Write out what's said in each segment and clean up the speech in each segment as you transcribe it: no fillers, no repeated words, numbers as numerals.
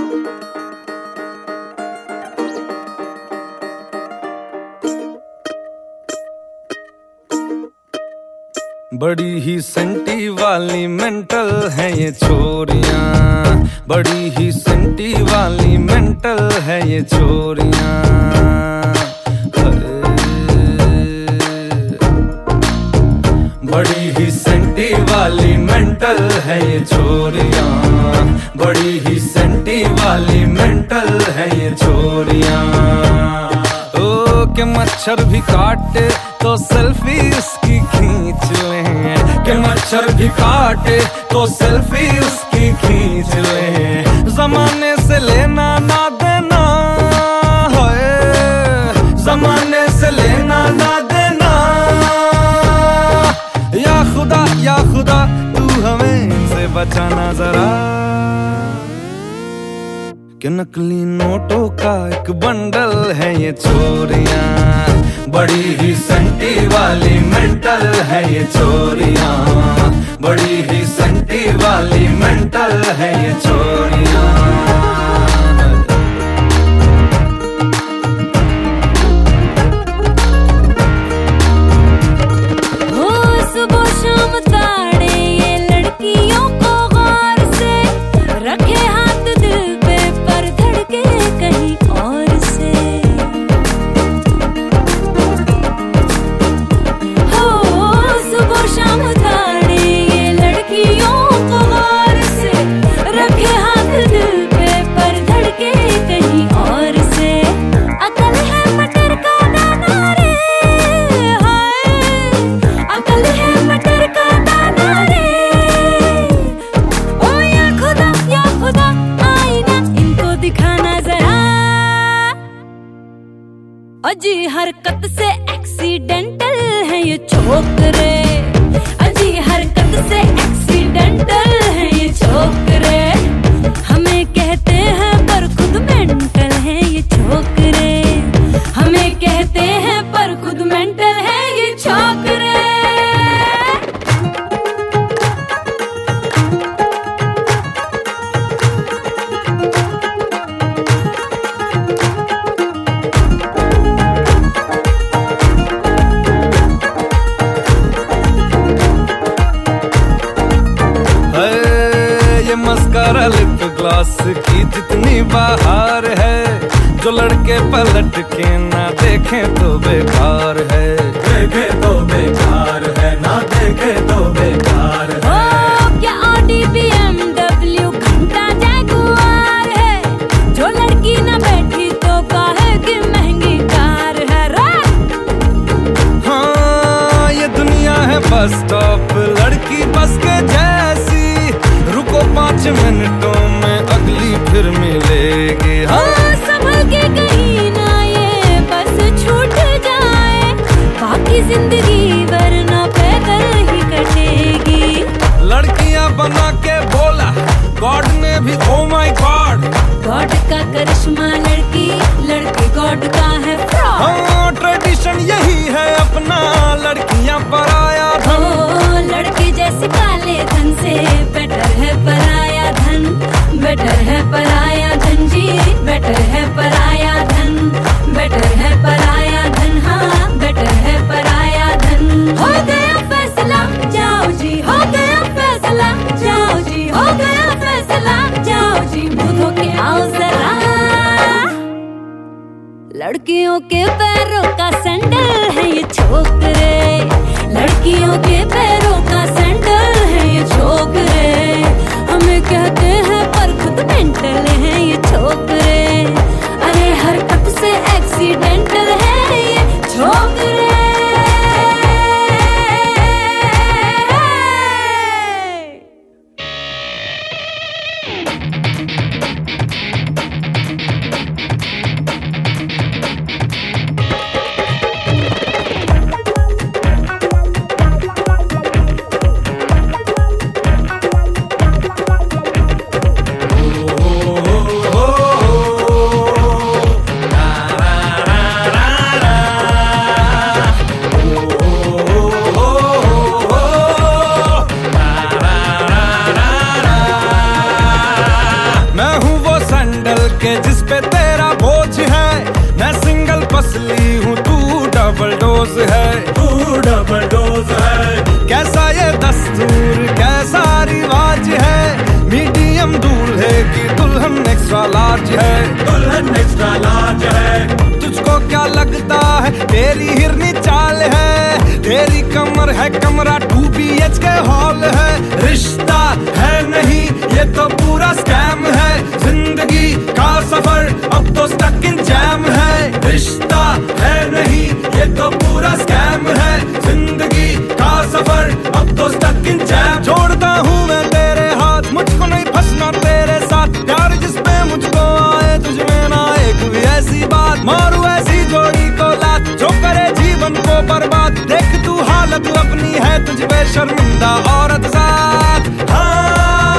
बड़ी ही सेंटी वाली मेंटल है ये छोरियां, बड़ी ही सेंटी वाली मेंटल है ये छोरियां। बड़ी ही सेंटी वाली मेंटल है ये छोरियां, बड़ी ही सेंटी वाली मेंटल है ये छोरियां। ओ के मच्छर भी काटे तो सेल्फी उसकी खींच लें, के मच्छर भी काटे तो सेल्फी उसकी खींच लें। जमाने से लेना ना देना है, जमाने से लेना ना देना। या खुदा तू हमें से बचाना जरा, कि नकली नोटों का एक बंडल है ये चोरियां। बड़ी ही सेंटी वाली मेंटल है ये चोरियां, बड़ी ही सेंटी वाली मेंटल है ये चोरियां। अजी हरकत से एक्सीडेंटल है ये छोकरे, अजी हरकत से एक्सीडेंटल है ये छोकरे। हमें कहते हैं पर खुद मेंटल है ये छोकरे, हमें कहते हैं पर खुद मेंटल है ये छोकरे। मस्कारा लिप ग्लास की जितनी बाहर है, जो लड़के पलट के ना देखें तो बेकार है, देखे तो बेकार है, ना देखे तो बेकार है। क्या ऑडी BMW घंटा जैगुआर है, जो लड़की ना बैठी तो काहे की महंगी कार है रे। हाँ ये दुनिया है बस स्टॉप, लड़की बस के जैसी, रुको 5 मिनटों में अगली फिर मिलेगी। हाँ संभल के कहीं ना ये बस छूट जाए, बाकी जिंदगी वरना पैदल ही कटेगी। लड़कियां बना के बोला गॉड ने भी, ओ माय गॉड, गॉड का करिश्मा लड़की, लड़के गॉड का है फ्रॉड। हाँ ट्रेडिशन यही है अपना, लड़कियां पराया धन। लड़के जैसे काले धन से बेटर है पराया धन, बेटर है पराया धन जी, बेटर है पराया धन, बेटर है पराया धन, हाँ बेटर है पराया धन। हो गया फैसला जाओ जी, हो गया फैसला जाओ जी, हो गया फैसला जाओ जी, मुंह धो के आओ जरा। लड़कियों के पैरों का सैंडल है ये छोकरे, लड़कियों के पैरों का सैंडल है ये छोकरे। हमें कहते हैं पर खुद मेंटल है ये छोकरे, अरे हरकत से एक्सीडेंटल है ये छोकरे। पे तेरा बोझ है, मैं सिंगल पसली हूँ, तू डबल डोज है, तू डबल डोज है। कैसा ये दस्तूर कैसा रिवाज है, मीडियम दूल्हे की दुल्हन एक्स्ट्रा लार्ज है, दुल्हन एक्स्ट्रा लार्ज है। तुझको क्या लगता है तेरी हिरनी चाल है, तेरी कमर है कमरा 2 BHK हॉल है, रिश्ता है नहीं ये तो पूरा स्कैम है, जिंदगी का सफर अब तो स्टक इन जैम है, रिश्ता है नहीं ये तो पूरा स्कैम है, जिंदगी का सफर अब तो स्टक इन जैम। जोड़ता हूँ मैं तेरे हाथ, मुझको नहीं फंसना तेरे साथ, प्यार जिसपे मुझको आए तुझमें ना एक भी ऐसी बात, मारू ऐसी जोड़ी को लात जो करे जीवन को बर्बाद, देख तू हालत अपनी है तुझ पे शर्मिंदा औरत साथ। हाँ,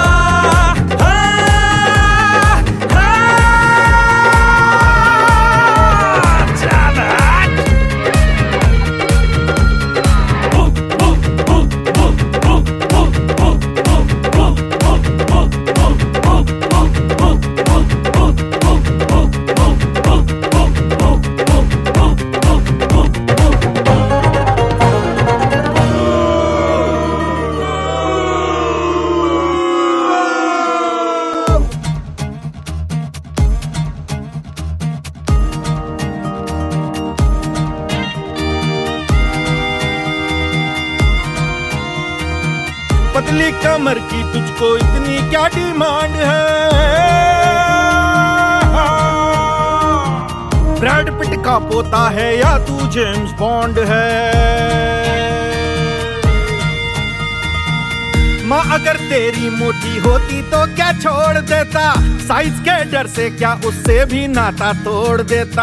पतली कमर की तुझको इतनी क्या डिमांड है, ब्रैड पिट का पोता है या तू जेम्स बॉन्ड है। माँ अगर तेरी मोटी होती तो क्या छोड़ देता, साइज के डर से क्या उससे भी नाता तोड़ देता।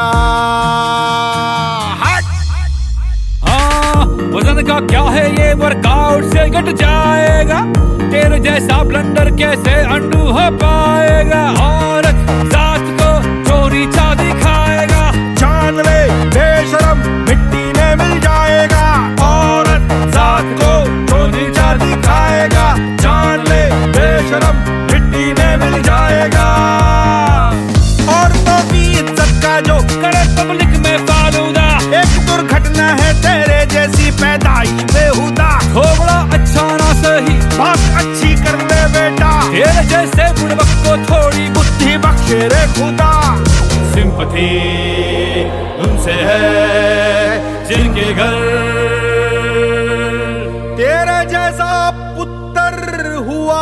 वजन का क्या है ये वर्कआउट से घट जाएगा, तेरे जैसा ब्लंडर कैसे अंडू हो पाएगा, औरत जात को चोरी चा दिखाएगा, जान ले बेशरम मिट्टी में मिल जाएगा, औरत जात को चोरी चा दिखाएगा, जान ले बेशरम मिट्टी में मिल जाएगा। औरतों की इज्जत का जो करे पब्लिक में फालूदा, एक दुर्घटना है तेरे जैसी पैदाइश बेहुदा, थोड़ा अच्छा ना सही बात अच्छी कर ले बेटा, तेरे जैसे बुड़बक को थोड़ी बुद्धि बख्शे रे खुदा। सिंपथी उनसे है जिनके घर तेरे जैसा पुत्र हुआ।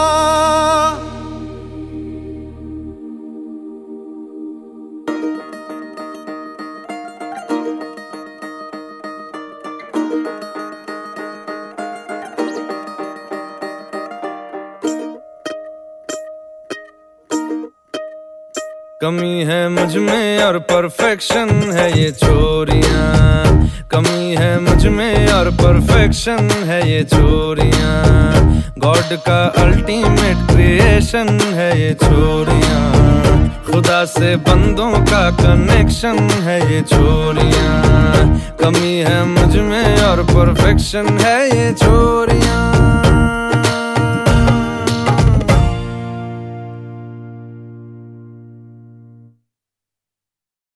कमी है मुझ में और परफेक्शन है ये चोरियां, कमी है मुझ में और परफेक्शन है ये चोरियां, गॉड का अल्टीमेट क्रिएशन है ये चोरियां, खुदा से बंदों का कनेक्शन है ये चोरियां, कमी है मुझ में और परफेक्शन है ये चोरियां।